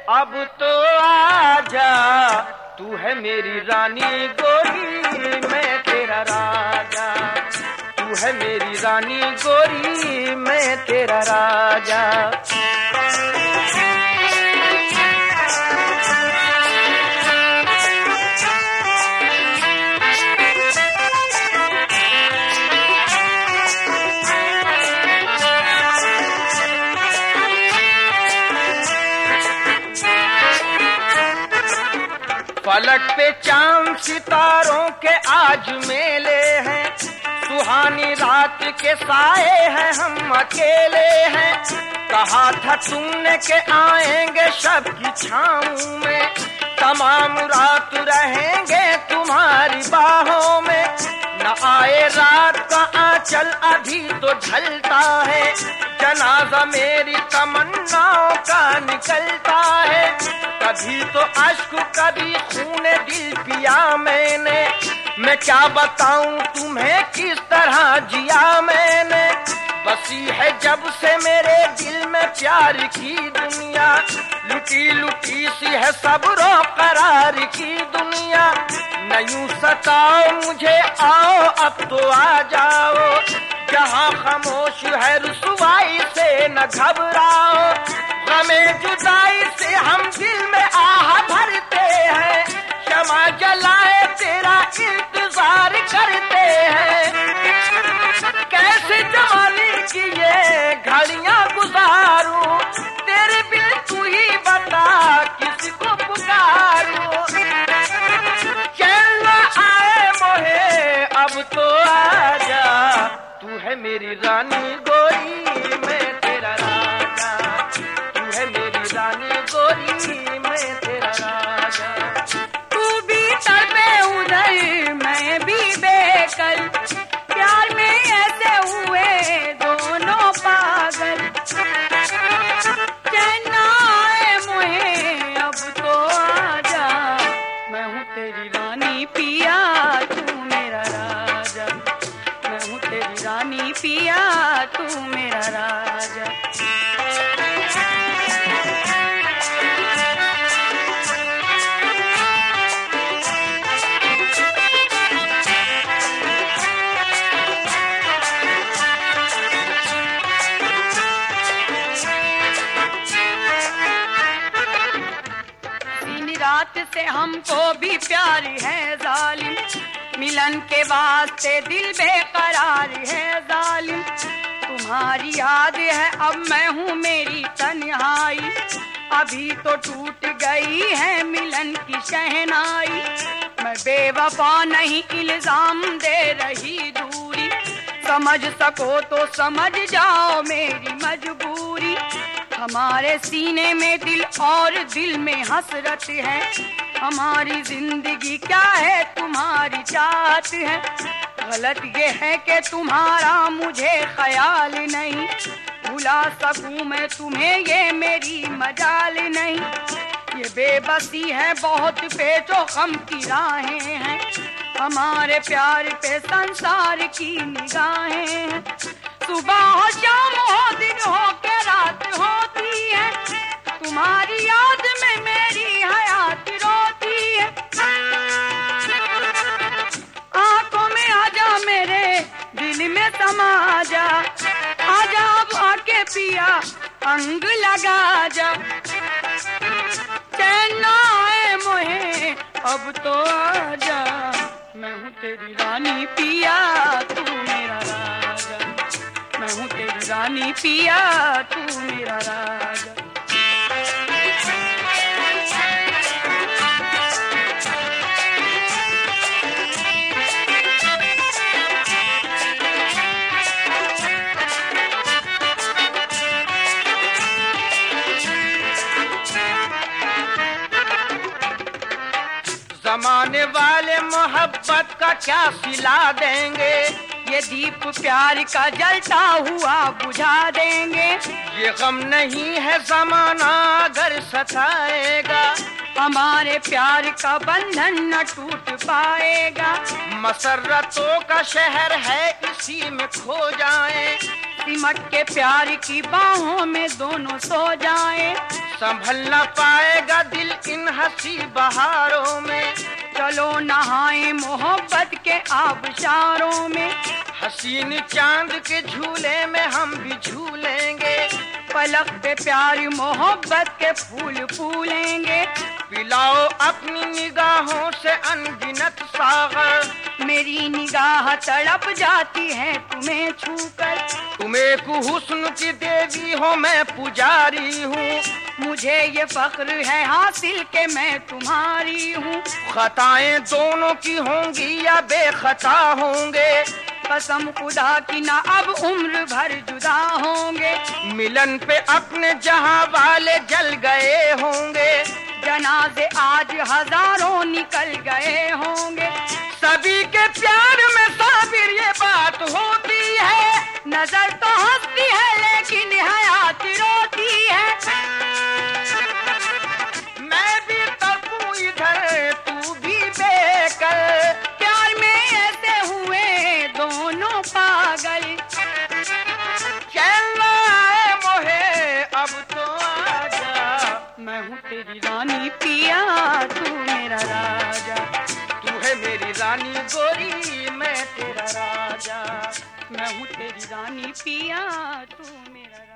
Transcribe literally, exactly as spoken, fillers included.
अब तो आजा, तू है मेरी रानी गोरी, मैं तेरा राजा। तू है मेरी रानी गोरी, मैं तेरा राजा। फलक पे चांद सितारों के आज मेले हैं, सुहानी रात के साए हैं, हम अकेले हैं। कहा था तुमने के आएंगे शब की छाँव में, तमाम रात रहेंगे तुम्हारी बाहों में। न आए रात का आंचल अभी तो ढलता है, जनाजा मेरी तमन्नाओं का निकलता है। कभी तो अश्क कभी खून दिल पिया मैंने, मैं क्या बताऊं तुम्हें किस तरह जिया मैंने। बसी है जब से मेरे दिल में प्यार की दुनिया, लुटी लुटी सी है सब्रो करार की दुनिया। न यूं सताओ मुझे, आओ अब तो आ जाओ, जहां खामोश है रुसवाई से न घबराओ। गमे जुदाई से हम दिल में आह भरते हैं, क्षमा जलाए तेरा इंतजार करते हैं। कैसे जवानी की ये घड़ियां गुजारूं, तेरे बिन तू ही बता किसको पुकारूं। चैन न आए मोहे, अब तो आजा, तू है मेरी रानी गोरी, मैं तेरा राजा। तू है मेरी रानी गोरी, मैं तेरा राजा। तू भी तड़पे उधर, मैं भी बेकल, प्यार में ऐसे हुए दोनों पागल। चैन न आए मोहे, अब तो आजा, मैं हूँ तेरी रानी पिया, तू मेरा राजा। मैं हूँ तेरी रानी पिया, तू मेरा राजा। रात से हमको भी प्यार है जालिम, मिलन के वास्ते दिल बेकरार है जालिम। तुम्हारी याद है अब मैं हूँ मेरी तन्हाई, अभी तो टूट गई है मिलन की शहनाई। मैं बेवफा नहीं, इल्जाम दे रही दूरी, समझ सको तो समझ जाओ मेरी मजबूरी। हमारे सीने में दिल और दिल में हसरत है, हमारी जिंदगी क्या है तुम्हारी चाहत है। गलत ये है कि तुम्हारा मुझे ख्याल नहीं, भुला सकूं मैं तुम्हें ये मेरी मजाल नहीं। ये बेबसी है बहुत पेचो गम की राहें हैं, हमारे प्यार पे संसार की निगाहें हैं। सुबह हो शाम हो दिन हो के रात होती है, तुम्हारी याद में मेरी हयात रोती है। आंखों में आजा मेरे, दिल में समा जा, आजा अब आके पिया अंग लगा जा। चैन न आए मोहे, अब तो आजा, मैं हूँ तेरी रानी पिया, तू मेरा राजा। मैं हूँ तेरी रानी पिया, तू मेरा राजा। जमाने वाले मोहब्बत का क्या सिला देंगे, ये दीप प्यार का जलता हुआ बुझा देंगे। ये गम नहीं है जमाना अगर सताएगा, हमारे प्यार का बंधन न टूट पाएगा। मसरतों का शहर है इसी में खो जाए, सिमट के प्यार की बाहों में दोनों सो जाए। संभल न पाएगा दिल इन हंसी बहारों में। चलो नहाए मोहब्बत के आबशारों में। हसीन चांद के झूले में हम भी झूलेंगे। पलक पे प्यार मोहब्बत के फूल फूलेंगे। पिलाओ अपनी निगाहों से अनगिनत सागर। मेरी निगाह तड़प जाती है तुम्हें छूकर। तुम एक हुस्न की देवी हो, मैं पुजारी हूँ। मुझे ये फख्र है हासिल के मैं तुम्हारी हूँ। खताएं दोनों की होंगी या बेखता होंगे। कसम खुदा की ना अब उम्र भर जुदा होंगे। मिलन पे अपने जहां वाले जल गए होंगे। जनाजे आज हजारों निकल गए होंगे। सभी के प्यार में साबिर ये बात होती है। नजर तो हंसती है लेकिन हयात रोती है। मैं भी तड़पूं इधर तू भी बेकल। प्यार में ऐसे हुए दोनों पागल। चैन आए मोहे अब तो आजा। मैं हूँ तेरी रानी पिया तू मेरा राजा। तू है मेरी रानी गोरी मैं तेरा राजा। मैं हूँ तेरी रानी पिया तू मेरा